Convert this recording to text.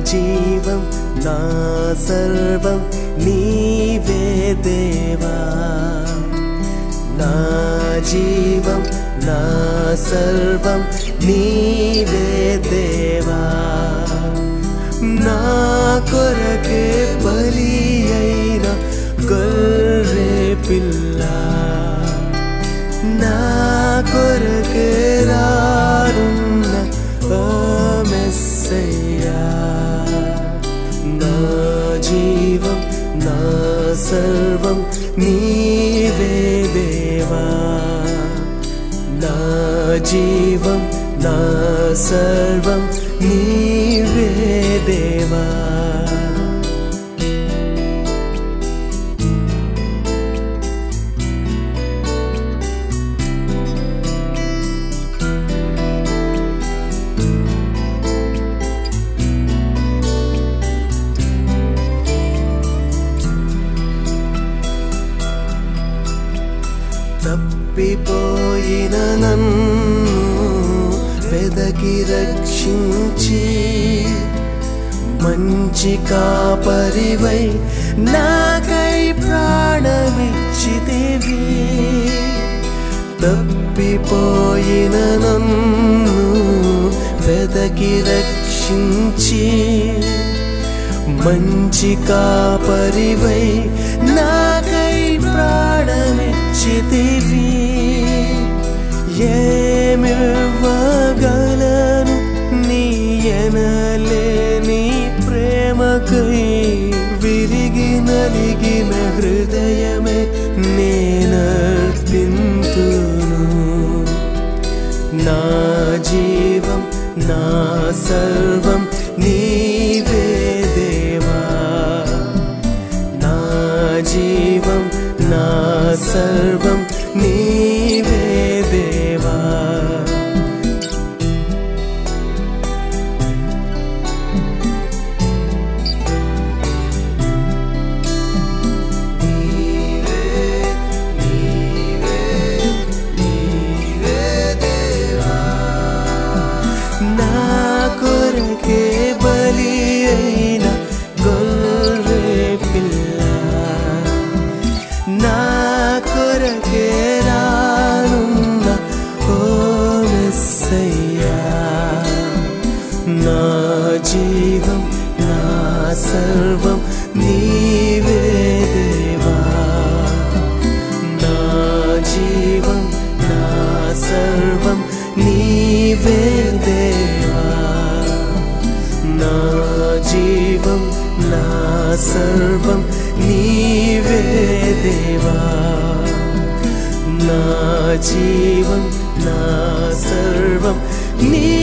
జీవం నా సర్వం నీవే దేవా నా జీవం నా సర్వం నీవే దేవా నా కొరకే బలి అయిన గొర్రె పిల్ల నా కొరకే రానున్న ఓ మెస్సయ్యా నా జీవం నా సర్వం నీవే దేవా నా జీవం నా సర్వం నీవే దేవా తప్పిపోయిన నన్ను వెదకి రక్షించి మంచి కాపరివై నాకై ప్రాణమిచ్చితివి తప్పిపోయిన నన్ను వెదకి రక్షించి మంచి కాపరివై నాకై ప్రాణమిచ్చితివి ఏమివ్వగలను నీ ఎనలేని ప్రేమకై విరిగి నలిగిన హృదయమే నేనర్పింతును నా జీవం నా సర్వం నీవే దేవా నా జీవం నా సర్వం నీవే దేవా నా కొరకే బలి అయిన గొర్రె పిల్ల నా కొరకే రానున్న ఓ మెస్సయ్యా నా జీవం నా సర్వం నీవే దేవా నా జీవం నా సర్వం నీవే దేవా నా జీవం నా సర్వం నీవే దేవా నా జీవం నా సర్వం నీ